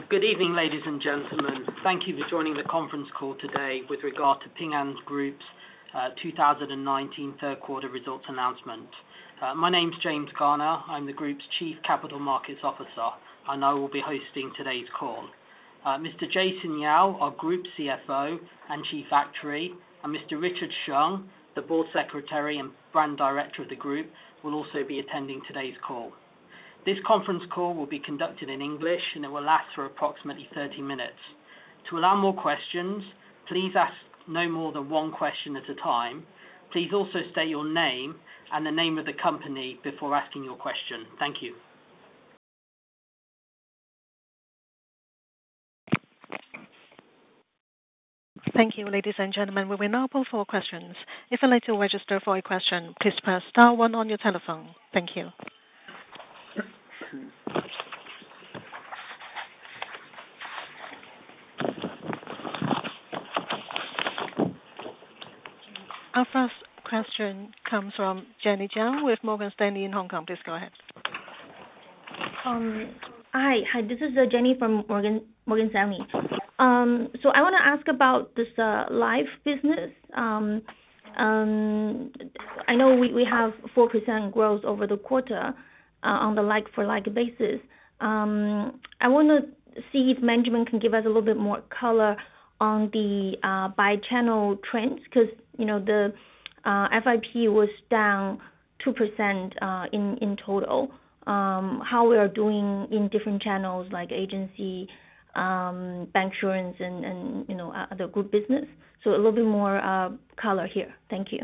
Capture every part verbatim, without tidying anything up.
Good evening, ladies and gentlemen. Thank you for joining the conference call today with regard to Ping An Group's uh, two thousand nineteen third quarter results announcement. Uh, my name's James Garner. I'm the group's Chief Capital Markets Officer, and I will be hosting today's call. Uh, Mister Jason Yao, our Group C F O and Chief Actuary, and Mister Richard Sheng, the Board Secretary and Brand Director of the Group, will also be attending today's call. This conference call will be conducted in English and it will last for approximately thirty minutes. To allow more questions, please ask no more than one question at a time. Please also state your name and the name of the company before asking your question. Thank you. Thank you, ladies and gentlemen. We will now open for questions. If you'd like to register for a question, please press star one on your telephone. Thank you. Our first question comes from Jenny Jiang with Morgan Stanley in Hong Kong. Please go ahead. Um, hi, hi. This is uh, Jenny from Morgan Morgan Stanley. Um, so I want to ask about this uh, life business. Um, um, I know we, we have four percent growth over the quarter uh, on the like-for-like basis. Um, I want to see if management can give us a little bit more color on the uh, by-channel trends, because you know the uh, F I P was down two percent uh, in in total. Um, how we are doing in different channels like agency, um, bancassurance, and and you know other group business. So a little bit more uh, color here. Thank you.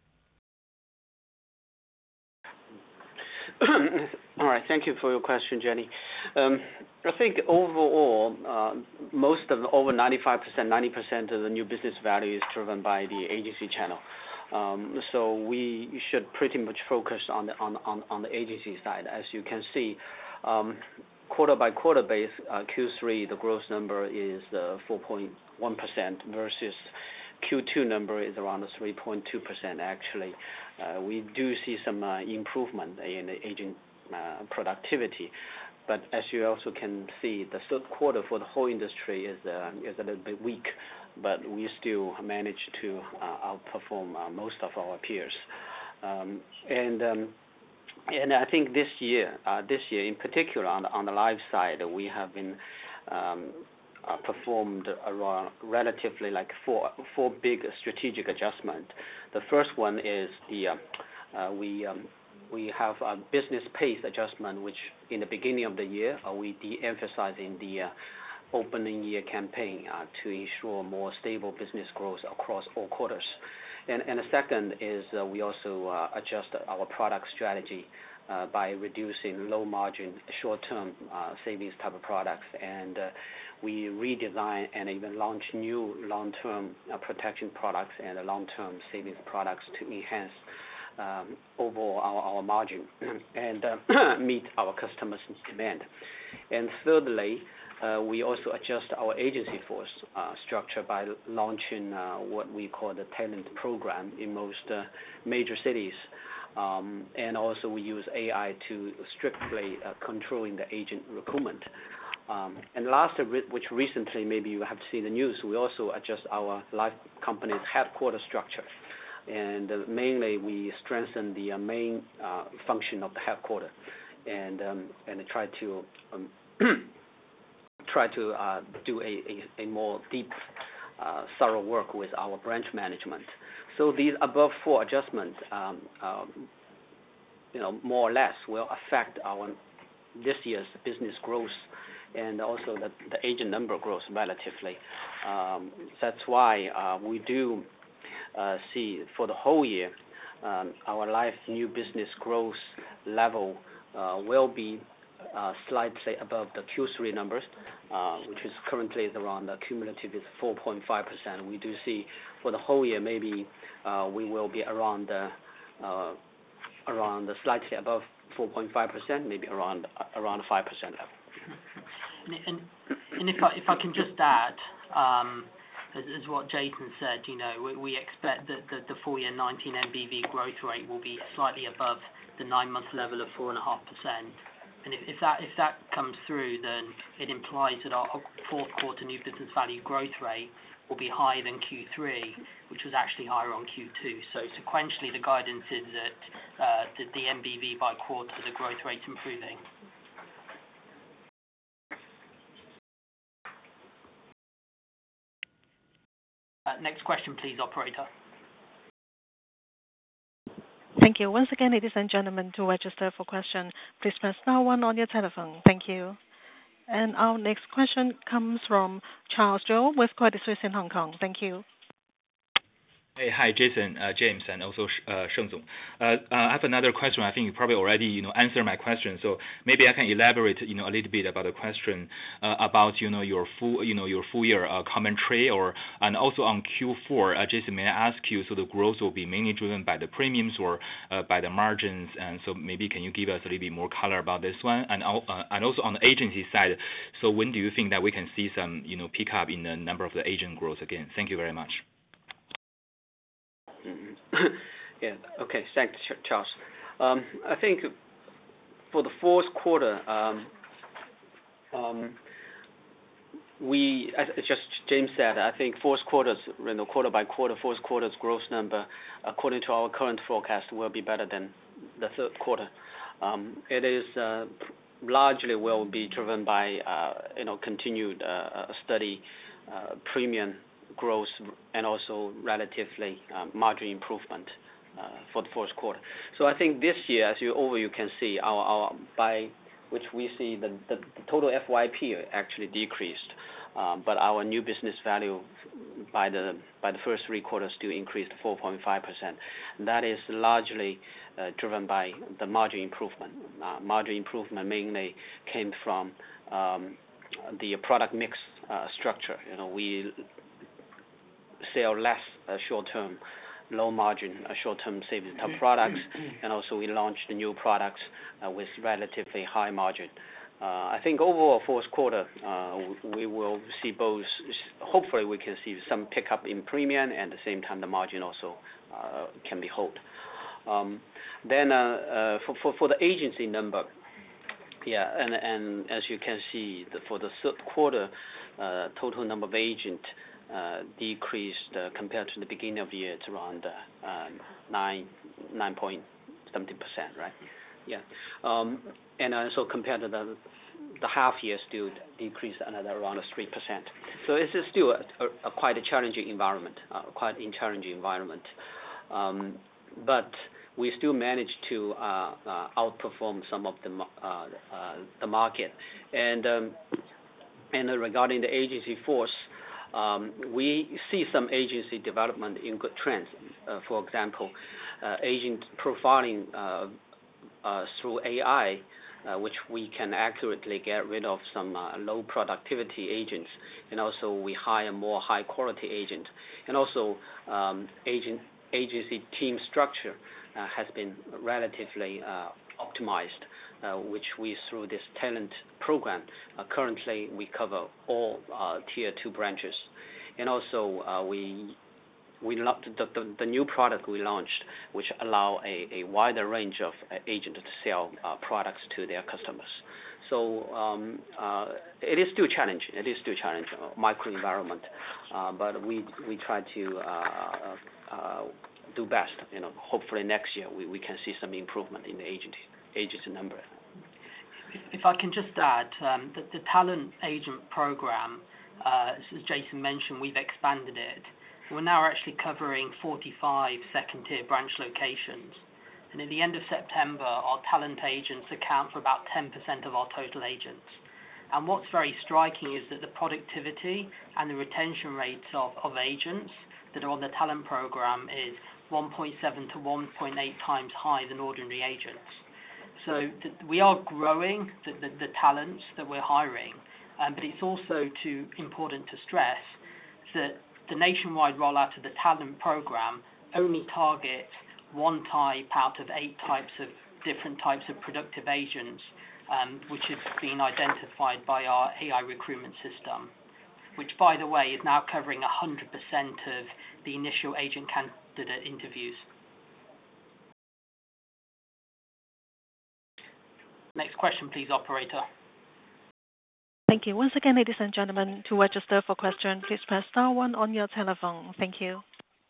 All right. Thank you for your question, Jenny. Um, I think overall, uh, most of the, over ninety-five percent, ninety percent of the new business value is driven by the agency channel. Um, so we should pretty much focus on the on on, on the agency side. As you can see, um, quarter by quarter base, uh, Q three the growth number is uh, four point one percent versus Q two number is around three point two percent. Actually, uh, we do see some uh, improvement in the agent uh, productivity. But as you also can see, the third quarter for the whole industry is uh, is a little bit weak, but we still manage to uh, outperform uh, most of our peers. Um, and um, and I think this year, uh, this year in particular on the on the live side, we have been um, uh, performed around relatively like four four big strategic adjustments. The first one is the uh, uh, we. Um, We have a business pace adjustment, which in the beginning of the year, uh, we de-emphasizing the uh, opening year campaign uh, to ensure more stable business growth across all quarters. And, and the second is uh, we also uh, adjust our product strategy uh, by reducing low margin, short-term uh, savings type of products. And uh, we redesign and even launch new long-term uh, protection products and long-term savings products to enhance Um, overall our, our margin and uh, meet our customers' demand. And thirdly, uh, we also adjust our agency force uh, structure by launching uh, what we call the talent program in most uh, major cities. Um, and also we use A I to strictly uh, controlling the agent recruitment. Um, and last, which recently maybe you have seen the news, we also adjust our life company's headquarters structure. And uh, mainly we strengthen the uh, main uh, function of the headquarters, and um, and try to um, try to uh, do a, a, a more deep, uh, thorough work with our branch management. So these above four adjustments, um, um, you know, more or less will affect our this year's business growth and also the, the agent number growth relatively. Um, that's why uh, we do. Uh, see for the whole year, um, our life new business growth level uh, will be uh, slightly above the Q three numbers, uh, which is currently is around the cumulative is four point five percent. We do see for the whole year maybe uh, we will be around the uh, around the slightly above four point five percent, maybe around uh, around five percent level. And, and, and if I if I can just add. Um, As, as what Jason said, you know, we, we expect that the, the full year nineteen M B V growth rate will be slightly above the nine-month level of four point five percent. And if, if that if that comes through, then it implies that our fourth quarter new business value growth rate will be higher than Q three, which was actually higher on Q two. So sequentially, the guidance is that uh, the, the M B V by quarter, the growth rate's improving. Uh, next question, please, operator. Thank you. Once again, ladies and gentlemen, to register for question, please press star one on your telephone. Thank you. And our next question comes from Charles Zhou with Credit Suisse in Hong Kong. Thank you. Hey, hi, Jason, uh, James, and also uh, Sheng Zong. Uh, uh, I have another question. I think you probably already, you know, answered my question. So maybe I can elaborate, you know, a little bit about the question uh, about, you know, your full, you know, your full year uh, commentary, or and also on Q four. Uh, Jason, may I ask you? So the growth will be mainly driven by the premiums or uh, by the margins, and so maybe can you give us a little bit more color about this one? And uh, and also on the agency side. So when do you think that we can see some, you know, pick up in the number of the agent growth again? Thank you very much. Yeah. Okay. Thanks, Charles. Um, I think for the fourth quarter, um, um, we, as just James said, I think fourth quarter's, you know, quarter by quarter, fourth quarter's growth number, according to our current forecast, will be better than the third quarter. Um, it is uh, largely will be driven by, uh, you know, continued uh, steady uh, premium growth and also relatively um, margin improvement uh, for the fourth quarter. So I think this year, as you over you can see, our, our by which we see the, the, the total F Y P actually decreased, um, but our new business value by the by the first three quarters still increased four point five percent. That is largely uh, driven by the margin improvement. Uh, margin improvement mainly came from um, the product mix uh, structure. You know, we sell less uh, short-term, low-margin uh, short-term savings type products, and also we launched the new products uh, with relatively high margin. Uh, I think overall fourth quarter, uh, we will see both. Hopefully, we can see some pickup in premium, and at the same time, the margin also uh, can be held. Um, then uh, uh, for, for for the agency number, yeah, and and as you can see, the, for the third quarter, uh, total number of agents Uh, decreased uh, compared to the beginning of the year. It's around uh, uh, nine nine point something percent, right? Yeah, um, and also compared to the the half year, still decreased another around three percent. So it's still a, a, a quite a challenging environment, uh, quite a challenging environment. Um, but we still managed to uh, uh, outperform some of the uh, uh, the market. And um, and uh, regarding the agency force. Um, we see some agency development in good trends. Uh, for example, uh, agent profiling uh, uh, through A I, uh, which we can accurately get rid of some uh, low productivity agents, and also we hire more high quality agents. And also um, agent agency team structure uh, has been relatively uh, optimized. Uh, which we, through this talent program, uh, currently we cover all uh, tier two branches. And also uh, we we the, the, the new product we launched, which allow a, a wider range of uh, agents to sell uh, products to their customers. So um, uh, it is still challenging. It is still challenging, uh, micro environment, uh, but we we try to uh, uh, do best. You know, hopefully next year we, we can see some improvement in the agency. agency number. If, if I can just add, um, the, the talent agent program, uh, as Jason mentioned, we've expanded it. We're now actually covering forty-five second-tier branch locations. And at the end of September, our talent agents account for about ten percent of our total agents. And what's very striking is that the productivity and the retention rates of, of agents that are on the talent program is one point seven to one point eight times higher than ordinary agents. So th- we are growing the, the, the talents that we're hiring, um, but it's also too important to stress that the nationwide rollout of the talent program only targets one type out of eight types of different types of productive agents, um, which has been identified by our A I recruitment system, which, by the way, is now covering one hundred percent of the initial agent candidate interviews. Next question, please, operator. Thank you. Once again, ladies and gentlemen, to register for question, please press star one on your telephone. Thank you.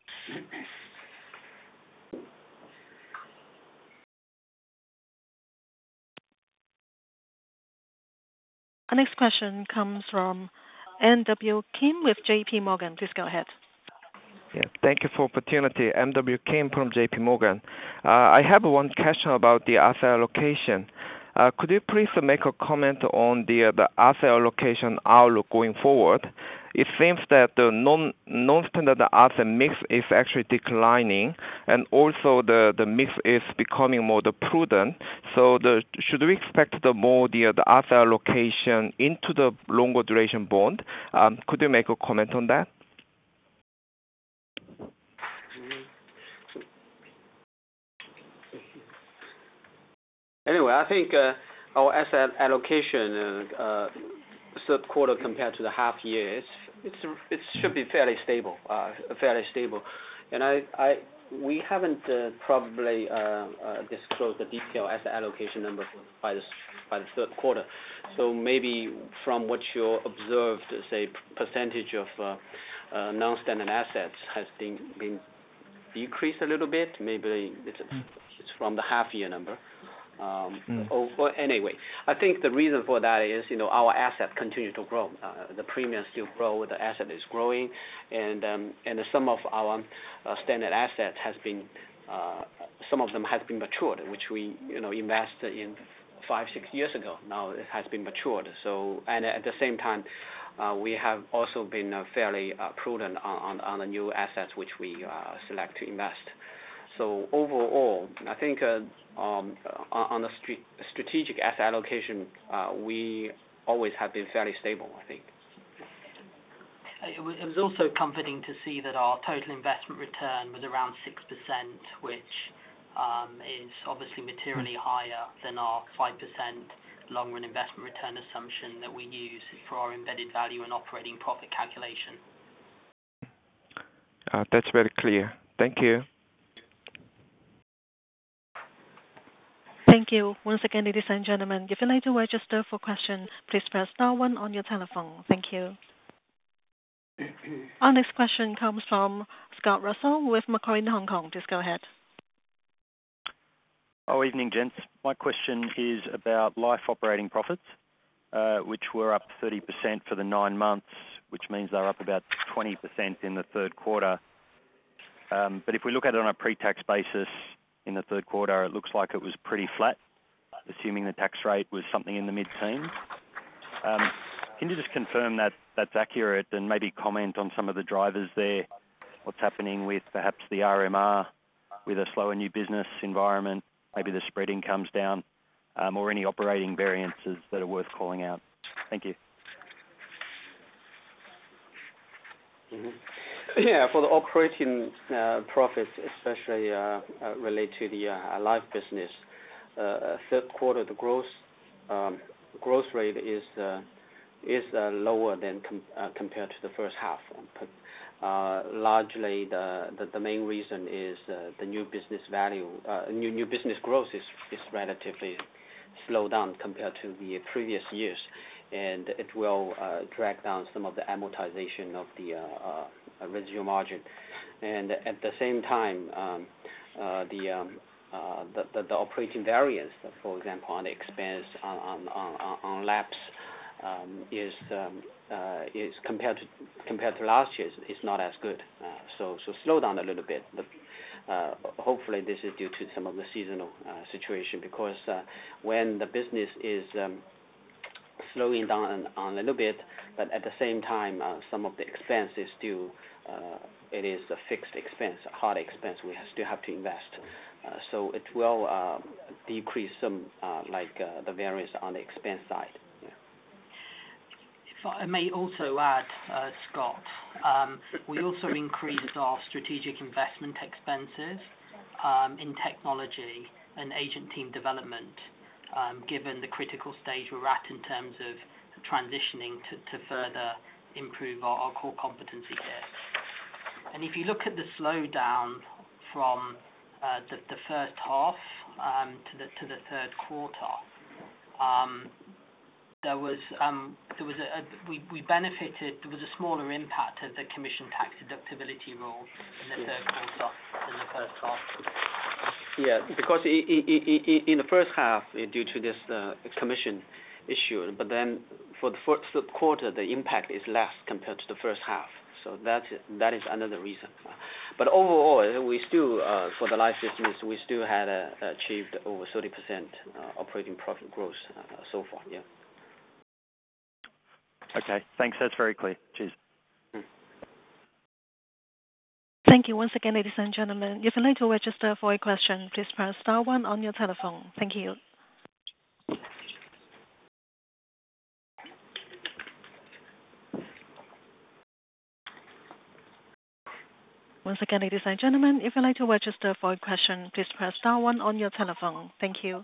Our next question comes from M W Kim with J P Morgan. Please go ahead. Yeah, thank you for opportunity. M W Kim from J P Morgan. Uh, I have one question about the asset allocation. Uh, could you please make a comment on the uh, the asset allocation outlook going forward? It seems that the non non-standard asset mix is actually declining, and also the, the mix is becoming more the prudent. So the should we expect the more the the asset allocation into the longer duration bond? Um, could you make a comment on that? Anyway, I think uh, our asset allocation uh, uh, third quarter compared to the half year, it's, it's it should be fairly stable, uh, fairly stable, and I, I we haven't uh, probably uh, uh, disclosed the detailed asset allocation number by the by the third quarter. So maybe from what you observed, say percentage of uh, uh, non-standard assets has been been decreased a little bit. Maybe it's it's from the half year number. Um, mm. or, or anyway, I think the reason for that is, you know, our asset continue to grow. Uh, the premium still grow, the asset is growing, and um, and some of our uh, standard assets has been, uh, some of them has been matured, which we, you know, invested in five, six years ago. Now it has been matured. So, and at the same time, uh, we have also been uh, fairly uh, prudent on, on, on the new assets which we uh, select to invest. So overall, I think uh, um, on the st- strategic asset allocation, uh, we always have been fairly stable, I think. It was also comforting to see that our total investment return was around six percent, which um, is obviously materially higher than our five percent long-run investment return assumption that we use for our embedded value and operating profit calculation. Uh, that's very clear. Thank you. Thank you. Once again, ladies and gentlemen, if you'd like to register for question, please press star one on your telephone. Thank you. Our next question comes from Scott Russell with Macquarie in Hong Kong. Please go ahead. Oh, evening, gents. My question is about life operating profits, uh, which were up thirty percent for the nine months, which means they're up about twenty percent in the third quarter. Um, but if we look at it on a pre-tax basis, in the third quarter, it looks like it was pretty flat, assuming the tax rate was something in the mid-teens. Um, can you just confirm that that's accurate and maybe comment on some of the drivers there, what's happening with perhaps the R M R, with a slower new business environment, maybe the spread income's down, um, or any operating variances that are worth calling out? Thank you. Mm-hmm. Yeah, for the operating uh, profits, especially uh, uh, related to the uh, life business, uh, third quarter the growth um, growth rate is uh, is uh, lower than com- uh, compared to the first half. Uh, largely, the, the the main reason is uh, the new business value, uh, new new business growth is is relatively slowed down compared to the previous years, and it will uh, drag down some of the amortization of the uh, uh, residual margin, and at the same time, um, uh, the, um, uh, the, the the operating variance, for example, on the expense on on on, on lapse, um, is um, uh, is compared to compared to last year is not as good. Uh, so so slow down a little bit. But, uh, hopefully, this is due to some of the seasonal uh, situation, because uh, when the business is um, slowing down on a little bit, but at the same time, uh, some of the expense is still, uh, it is a fixed expense, a hard expense we have, still have to invest. Uh, so it will uh, decrease some, uh, like uh, the variance on the expense side. Yeah. If I may also add, uh, Scott, um, we also increased our strategic investment expenses um, in technology and agent team development, Um, given the critical stage we're at in terms of transitioning to, to further improve our, our core competency here. And if you look at the slowdown from uh, the, the first half um, to the to the third quarter, um, there was um, there was a, a we we benefited. There was a smaller impact of the commission tax deductibility rule in the third quarter than the first half. Yeah, because in, in, in the first half, due to this uh, commission issue, but then for the first quarter, the impact is less compared to the first half. So that that is another reason. But overall, we still uh, for the life business, we still had uh, achieved over thirty percent uh, operating profit growth uh, so far. Yeah. Okay, thanks. That's very clear. Cheers. Thank you once again, ladies and gentlemen. If you'd like to register for a question, please press star one on your telephone. Thank you. Once again, ladies and gentlemen, if you'd like to register for a question, please press star one on your telephone. Thank you.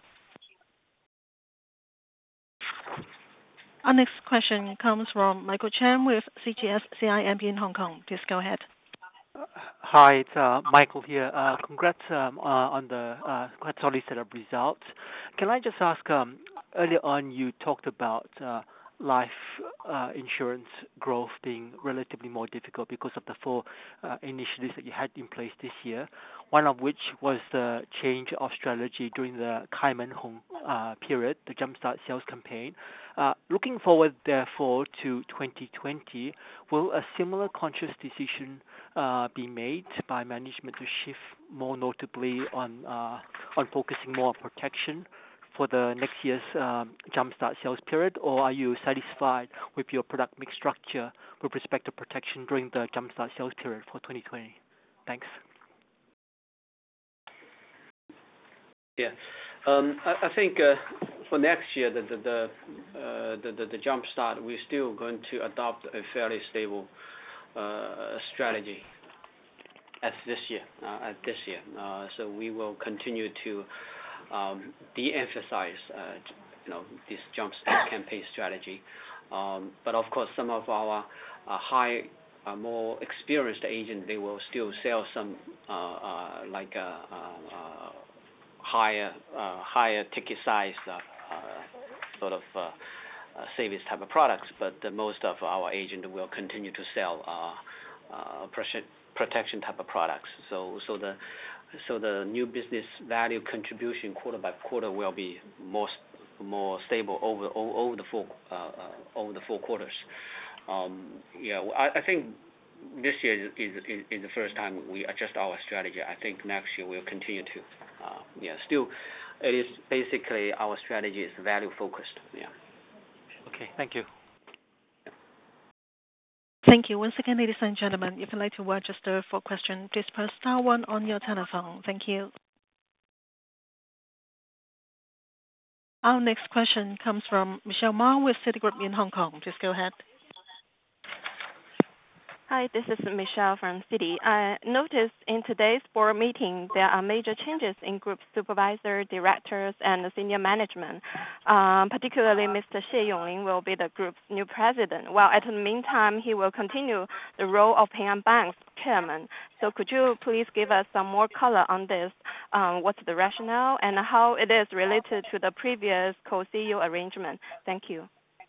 Our next question comes from Michael Chan with C G S C I M B in Hong Kong. Please go ahead. Hi, it's uh, Michael here. Uh, congrats um, uh, on the uh, quite solid set of results. Can I just ask, um, earlier on you talked about uh, life uh, insurance growth being relatively more difficult because of the four uh, initiatives that you had in place this year, one of which was the change of strategy during the Kai Men Hong uh, period, the Jumpstart sales campaign. Uh, looking forward, therefore, to twenty twenty, will a similar conscious decision uh, be made by management to shift more notably on uh, on focusing more on protection for the next year's um, Jumpstart sales period, or are you satisfied with your product mix structure with respect to protection during the Jumpstart sales period for twenty twenty? Thanks. Yeah, um, I, I think uh, for next year, the the the, uh, the the the Jumpstart, we're still going to adopt a fairly stable uh, strategy as this year. Uh, as this year, uh, so we will continue to um, de-emphasize, uh, you know, this Jumpstart campaign strategy. Um, but of course, some of our uh, high, uh, more experienced agents, they will still sell some uh, uh, like a, uh, uh, higher uh, higher ticket size uh, uh, sort of uh, uh, savings type of products, but uh, most of our agents will continue to sell uh, uh, protection type of products. So so the so the new business value contribution quarter by quarter will be more more stable over over the four uh, uh, over the four quarters. Um, yeah, I, I think this year is, is is the first time we adjust our strategy. I think next year we'll continue to. Uh, yeah, still, it is basically our strategy is value focused. Yeah. Okay, thank you. Thank you. Once again, ladies and gentlemen, if you'd like to register for a question, please press star one on your telephone. Thank you. Our next question comes from Michelle Ma with Citigroup in Hong Kong. Please go ahead. Hi, this is Michelle from Citi. I noticed in today's board meeting there are major changes in group supervisor, directors, and senior management. Um, particularly, Mister Xie Yonglin will be the group's new president, while at the meantime he will continue the role of Ping An Bank's chairman. So could you please give us some more color on this? Um, what's the rationale and how it is related to the previous co-C E O arrangement? Thank you.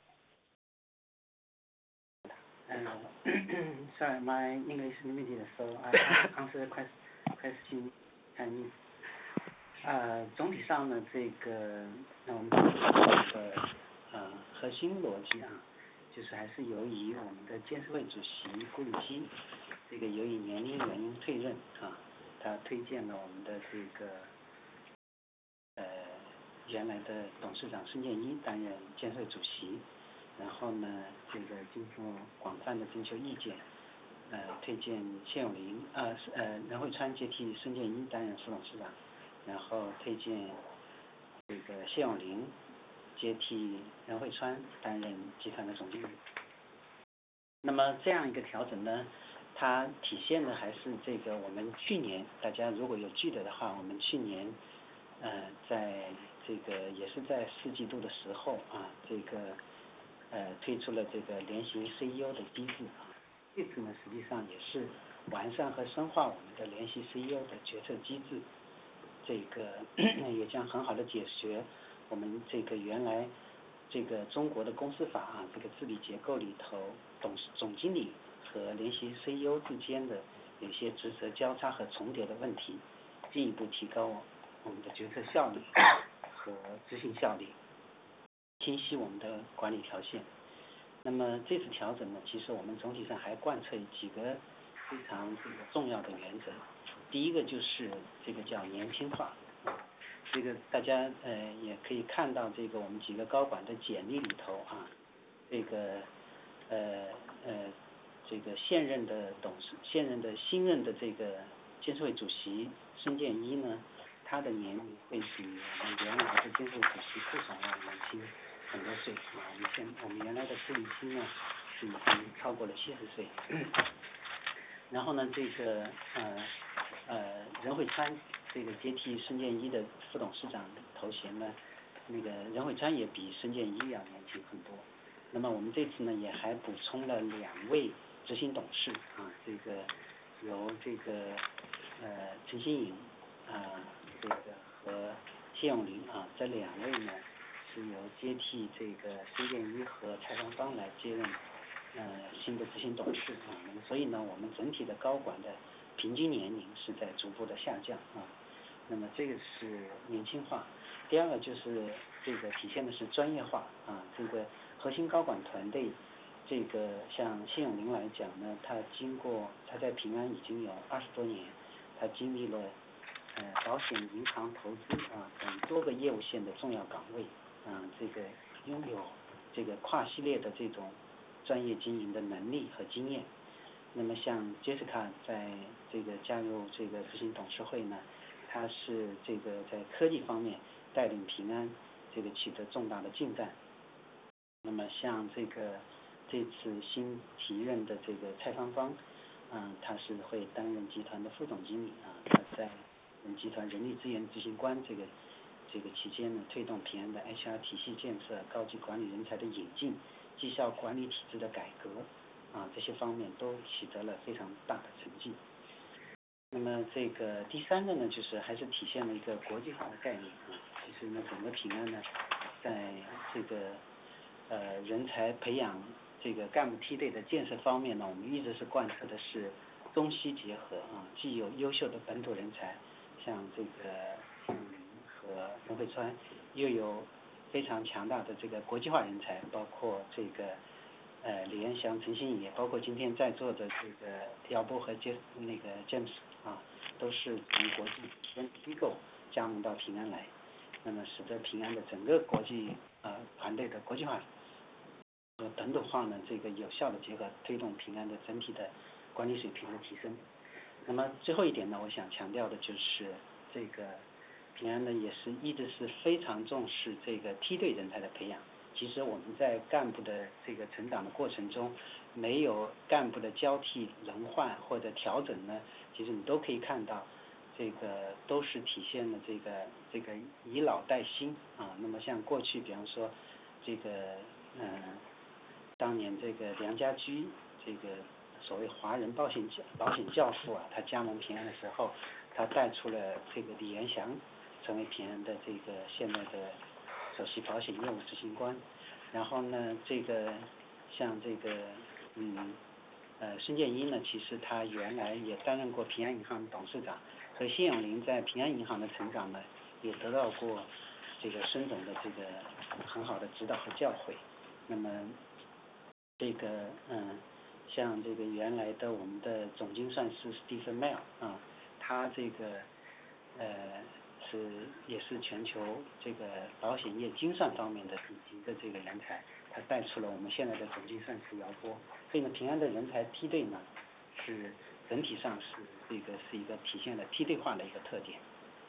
Uh, sorry, my English is limited, so I can't answer the question question Chinese. 呃，总体上呢，这个那我们这个呃核心逻辑啊，就是还是由于我们的监事会主席顾立基，这个由于年龄原因退任啊，他推荐了我们的这个呃原来的董事长孙建一担任监事会主席。然后呢，这个经过广泛的征求意见，呃，推荐谢永林，呃，呃，任慧川接替孙建一担任副董事长，然后推荐这个谢永林接替任慧川担任集团的总经理。那么这样一个调整呢，它体现的还是这个我们去年大家如果有记得的话，我们去年呃在这个也是在四季度的时候啊，这个。呃，推出了这个联席 C E O 的机制啊，这次呢实际上也是完善和深化我们的联席 C E O 的决策机制，这个也将很好的解决我们这个原来这个中国的公司法啊这个治理结构里头，董事总经理和联席 C E O 之间的有些职责交叉和重叠的问题，进一步提高我们的决策效率和执行效率，清晰我们的管理条线。那么这次调整呢，其实我们总体上还贯彻几个非常这个重要的原则。第一个就是这个叫年轻化，这个大家呃也可以看到，这个我们几个高管的简历里头啊，这个呃呃这个现任的董事、现任的新任的这个监事会主席孙建一呢，他的年龄会比我们原来的监事会主席副总要年轻很多岁啊。我们现我们原来的施立青呢是已经超过了七十岁。然后呢，这个呃呃任慧川这个接替孙建一的副董事长头衔呢，那个任慧川也比孙建一要年轻很多。那么我们这次呢也还补充了两位执行董事啊，这个由这个呃陈新颖啊这个和谢永林啊这两位呢是由接替这个孙建一和蔡双芳来接任呃新的执行董事啊。那么所以呢，我们整体的高管的平均年龄是在逐步的下降啊。那么这个是年轻化。第二个就是这个体现的是专业化啊，这个核心高管团队，这个像谢永林来讲呢，他经过他在平安已经有二十多年，他经历了呃保险、银行、投资啊等多个业务线的重要岗位啊，这个拥有这个跨系列的这种专业经营的能力和经验。那么像 Jessica 在这个加入这个执行董事会呢，他是这个在科技方面带领平安这个取得重大的进展。那么像这个这次新提任的这个蔡芳芳，嗯，他是会担任集团的副总经理啊，他在我们集团人力资源执行官这个这个期间呢，推动平安的 H R 体系建设、高级管理人才的引进、绩效管理体制的改革啊，这些方面都取得了非常大的成绩。那么这个第三个呢，就是还是体现了一个国际化的概念啊。其实呢，整个平安呢，在这个呃人才培养、这个干部梯队的建设方面呢，我们一直是贯彻的是中西结合啊，既有优秀的本土人才，像这个嗯和任慧川，又有非常强大的这个国际化人才，包括这个呃李彦祥、陈新宇，包括今天在座的这个姚波和杰那个 James 啊，都是从国际机构加盟到平安来，那么使得平安的整个国际呃团队的国际化和本土化呢，这个有效的结合，推动平安的整体的管理水平的提升。那么最后一点呢，我想强调的就是这个平安呢也是一直是非常重视这个梯队人才的培养。其实我们在干部的这个成长的过程中，没有干部的交替轮换或者调整呢，其实你都可以看到，这个都是体现了这个这个以老带新啊。那么像过去比方说这个嗯、呃、当年这个梁家驹这个所谓华人保险保险教父啊，他加盟平安的时候，他带出了这个李元祥成为平安的这个现在的首席保险业务执行官。然后呢，这个像这个嗯呃孙建一呢，其实他原来也担任过平安银行的董事长，所以谢永林在平安银行的成长呢，也得到过这个孙总的这个很好的指导和教诲。那么这个嗯像这个原来的我们的总经算师 Stephen Mell 啊，他这个呃是也是全球这个保险业精算方面的顶级的这个人才，他带出了我们现在的总经算师姚波。所以呢，平安的人才梯队呢，是整体上是这个是一个体现了梯队化的一个特点。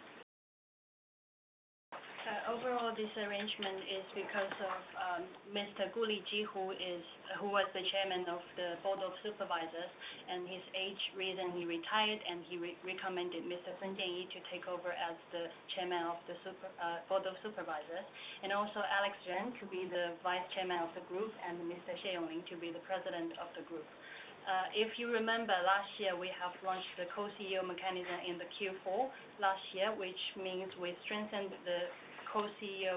Uh, overall, this arrangement is because of um, Mister Gu Liji, who is who was the chairman of the board of supervisors, and his age reason he retired, and he re recommended Mister Sun Jianyi to take over as the chairman of the super, uh, board of supervisors, and also Alex Ren to be the vice chairman of the group, and Mister Xie Yongling to be the president of the group. Uh, if you remember, last year we have launched the co-C E O mechanism in the Q four last year, which means we strengthened the co-C E O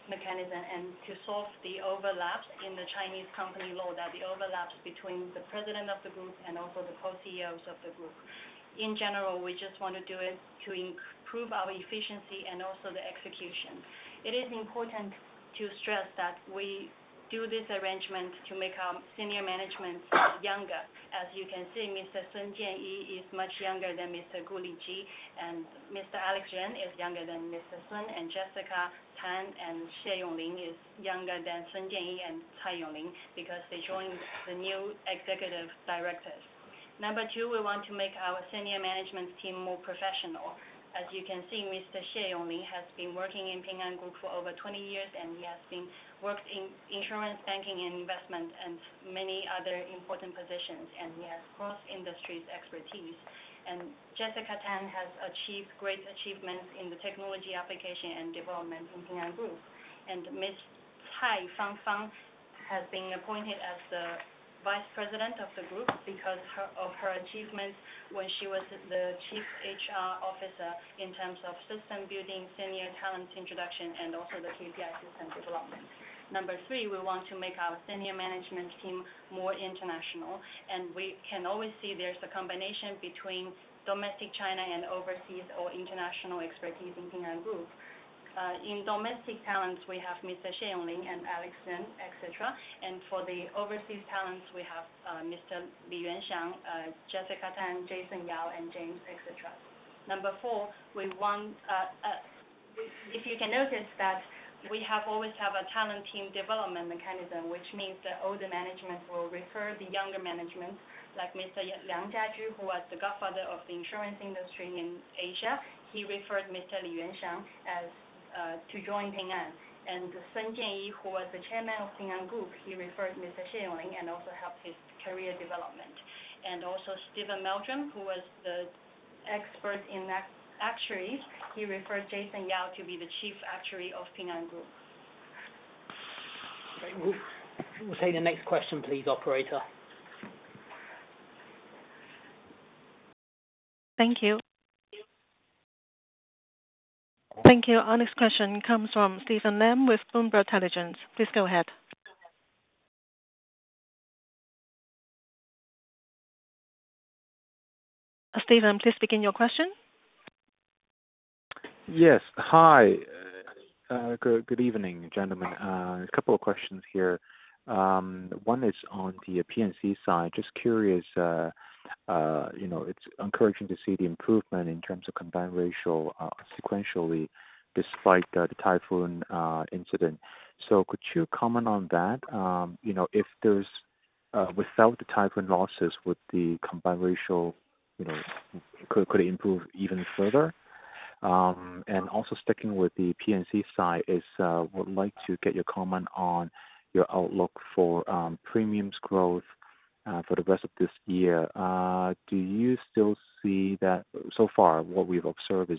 mechanism and to solve the overlaps in the Chinese company law, that the overlaps between the president of the group and also the co-C E Os of the group. In general, we just want to do it to improve our efficiency and also the execution. It is important to stress that we do this arrangement to make our senior management younger. As you can see, Mister Sun Jianyi is much younger than Mister Gu Liji, and Mister Alex Ren is younger than Mister Sun, and Jessica Tan and Xie Yongling is younger than Sun Jianyi and Cai Yongling because they joined the new executive directors. Number two, we want to make our senior management team more professional. As you can see, Mister Xie Yongling has been working in Ping An Group for over twenty years, and he has been worked in insurance, banking, and investment, and many other important positions, and he has cross-industries expertise. And Jessica Tan has achieved great achievements in the technology application and development in Ping An Group. And Miz Cai Fangfang has been appointed as the Vice President of the group because her, of her achievements when she was the Chief H R Officer in terms of system building, senior talent introduction, and also the K P I system development. Number three, we want to make our senior management team more international, and we can always see there's a combination between domestic China and overseas or international expertise in Ping An Group. Uh, in domestic talents, we have Mister Xie Yongling and Alex Ren, et cetera. And for the overseas talents, we have uh, Mister Li Yuanxiang, uh, Jessica Tan, Jason Yao, and James, et cetera. Number four, we want, uh, uh, if you can notice that we have always have a talent team development mechanism, which means that older management will refer the younger management, like Mister Liang Jiaju, who was the godfather of the insurance industry in Asia. He referred Mister Li Yuanxiang as Uh, to join Ping An. And Sun Jianyi, who was the chairman of Ping An Group, he referred Mister Xie Yongling and also helped his career development. And also Stephen Meldrum, who was the expert in actuaries, he referred Jason Yao to be the chief actuary of Ping An Group. Great. We'll, we'll take the next question, please, operator. Thank you. Thank you. Our next question comes from Stephen Lam with Bloomberg Intelligence. Please go ahead. Uh, Stephen, please begin your question. Yes. Hi. Uh, good, good evening, gentlemen. Uh, a couple of questions here. Um, one is on the P and C side. Just curious, uh, uh, you know, it's encouraging to see the improvement in terms of combined ratio uh, sequentially, despite uh, the typhoon uh, incident. So, could you comment on that? Um, you know, if there's uh, without the typhoon losses, would the combined ratio, you know, could could it improve even further? Um, and also sticking with the P and C side, is uh, would like to get your comment on your outlook for um, premiums growth uh, for the rest of this year. Uh, do you still see that so far what we've observed is